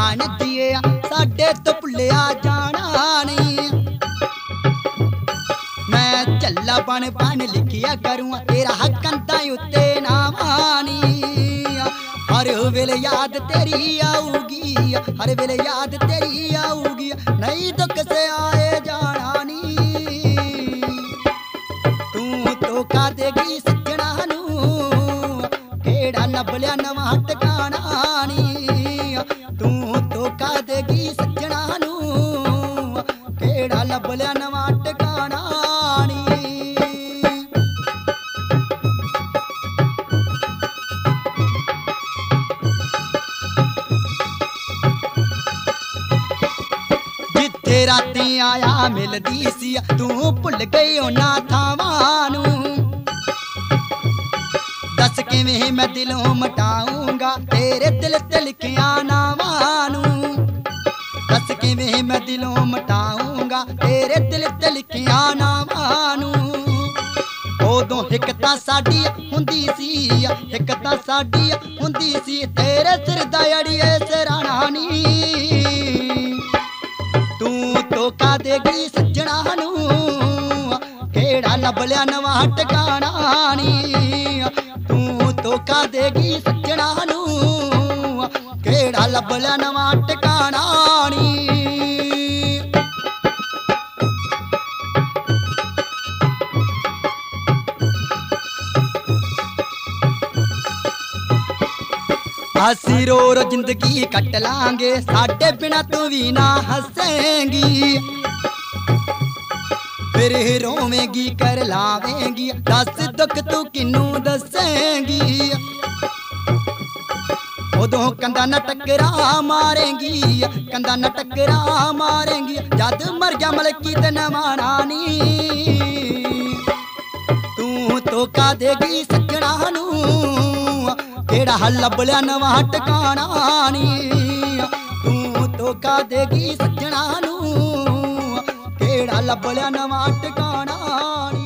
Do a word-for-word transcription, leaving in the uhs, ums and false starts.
जहान दिए साडे तो भुलिया जाना नहीं। मैं झल्ला बन बन लिखिया करूँ तेरा कंधा उत्ते नामानी। हर वेले याद तेरी आऊगी, हर वेले याद तेरी आऊगी, नहीं दुख से आए जाना नी। तू तो का देगी सजना नू केड़ा लभ लिया नवा ठिकाना नी। तू तो का देगी सजना नू केड़ा लभ लिया नवा ठिकाना नी। जिथे राती आया मिलदी सी तू भुल गई उन्हां थावां नू। दस किवें मैं दिलों मटाऊंगा तेरे दिल ते लिखिया नावां नू। दस किवें मैं दिलों मटाऊंगा तेरे दिल ते लिखिया नावां नू। उदों हिक तां साडी हुंदी सी, हिक तां साडी हुंदी सी तेरे सिर दा अड़िए सिराणा नी। तू तो का देगी सजना नू केड़ा लभ लिया नवा ठिकाना नी। तू तो का देगी सजना नू केड़ा लभ लिया नवा ठिकाना नी। असी रो रो जिंदगी कट लांगे साडे बिना तू भी ना हसेंगी। फिर रोवेंगी कर लावेंगी दस दुख तू किनू दसेंगी। उदों कंधा न टकरा मारेंगी, कंधा न टकरा मारेंगी जद मर गया मलकी ते नवाना नी। तू तो का देगी सजना नू केड़ा लभ लिया नवा ठिकाना नी। तू तो का देगी सजना नू केड़ा लभ लिया नवा ठिकाना।